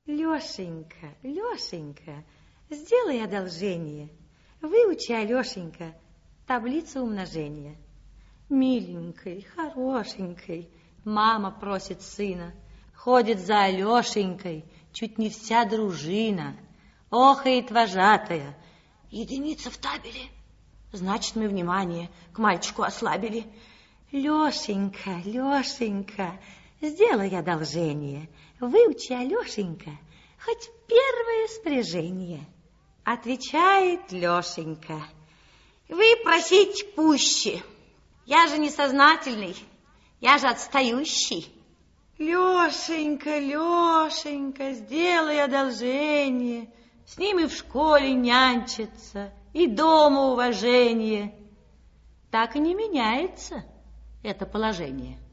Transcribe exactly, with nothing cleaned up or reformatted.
Лешенька, Лешенька, сделай одолжение. Выучи, Алешенька, таблицу умножения. Миленькой, хорошенькой, мама просит сына. Ходит за Алешенькой чуть не вся дружина. Охает вожатая. Единица в табеле. Значит, мы внимание к мальчику ослабили. Лешенька, Лешенька, сделай одолжение. Выучи, Алешенька, хоть первое спряжение. Отвечает Лешенька. Вы просите пуще. Я же несознательный, я же отстающий. Лешенька, Лешенька, сделай одолжение. С ними в школе нянчатся, и дома уважение. Так и не меняется это положение.